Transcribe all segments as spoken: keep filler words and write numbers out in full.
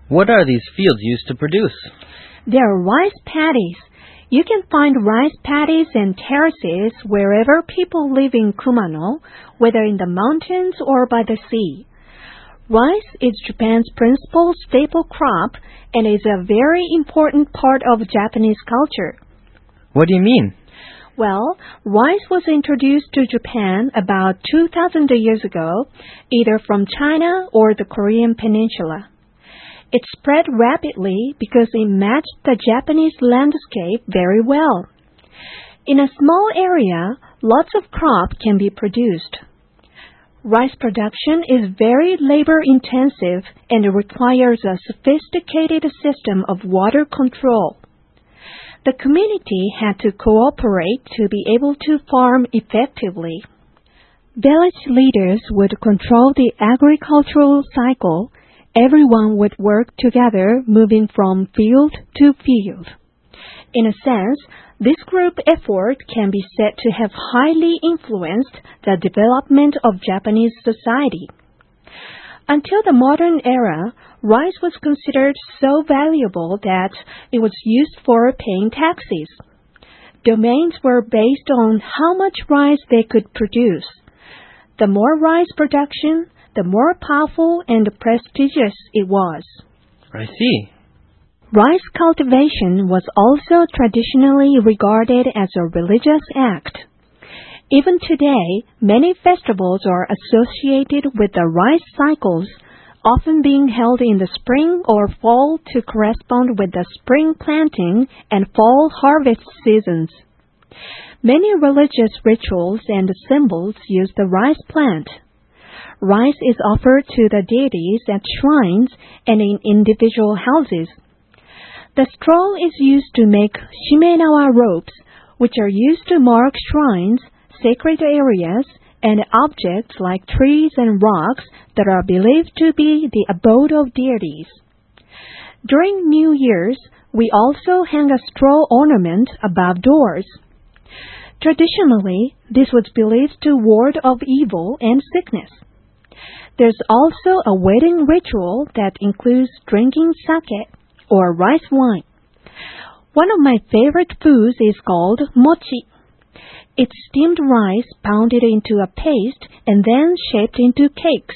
What are these fields used to produce? They are rice paddies. You can find rice paddies and terraces wherever people live in Kumano, whether in the mountains or by the sea. Rice is Japan's principal staple crop and is a very important part of Japanese culture. What do you mean? Well, rice was introduced to Japan about two thousand years ago, either from China or the Korean peninsula. It spread rapidly because it matched the Japanese landscape very well. In a small area, lots of crop can be produced. Rice production is very labor-intensive and requires a sophisticated system of water control. The community had to cooperate to be able to farm effectively. Village leaders would control the agricultural cycle. Everyone would work together, moving from field to field. In a sense, this group effort can be said to have highly influenced the development of Japanese society. Until the modern era, rice was considered so valuable that it was used for paying taxes. Domains were based on how much rice they could produce. The more rice production, the more powerful and prestigious it was. I see. Rice cultivation was also traditionally regarded as a religious act. Even today, many festivals are associated with the rice cycles, often being held in the spring or fall to correspond with the spring planting and fall harvest seasons. Many religious rituals and symbols use the rice plant. Rice is offered to the deities at shrines and in individual houses. The straw is used to make shimenawa ropes, which are used to mark shrines, sacred areas, and objects like trees and rocks that are believed to be the abode of deities. During New Year's, we also hang a straw ornament above doors. Traditionally, this was believed to ward off evil and sickness. There's also a wedding ritual that includes drinking sake, or rice wine. One of my favorite foods is called mochi. It's steamed rice pounded into a paste and then shaped into cakes.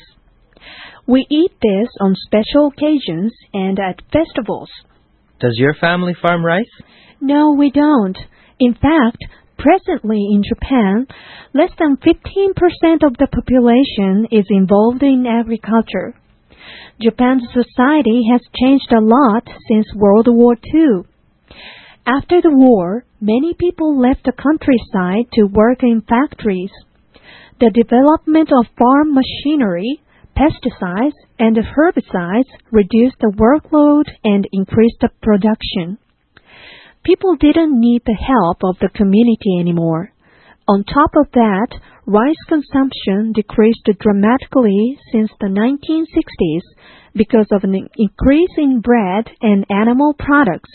We eat this on special occasions and at festivals. Does your family farm rice? No, we don't. In fact, presently in Japan, less than fifteen percent of the population is involved in agriculture. Japan's society has changed a lot since World War Two. After the war, many people left the countryside to work in factories. The development of farm machinery, pesticides, and herbicides reduced the workload and increased the production. People didn't need the help of the community anymore. On top of that, rice consumption decreased dramatically since the nineteen sixties because of an increase in bread and animal products.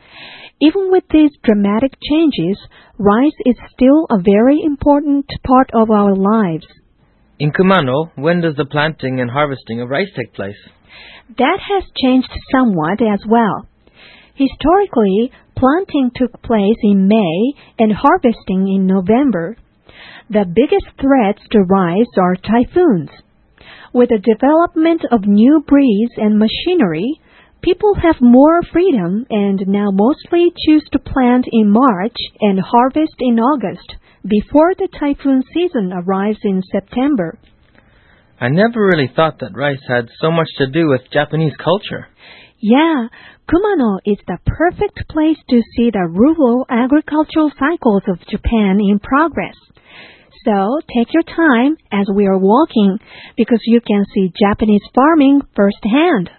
Even with these dramatic changes, rice is still a very important part of our lives. In Kumano, when does the planting and harvesting of rice take place? That has changed somewhat as well. Historically, planting took place in May and harvesting in November. The biggest threats to rice are typhoons. With the development of new breeds and machinery, people have more freedom and now mostly choose to plant in March and harvest in August, before the typhoon season arrives in September. I never really thought that rice had so much to do with Japanese culture. Yeah, Kumano is the perfect place to see the rural agricultural cycles of Japan in progress. So take your time as we are walking, because you can see Japanese farming firsthand.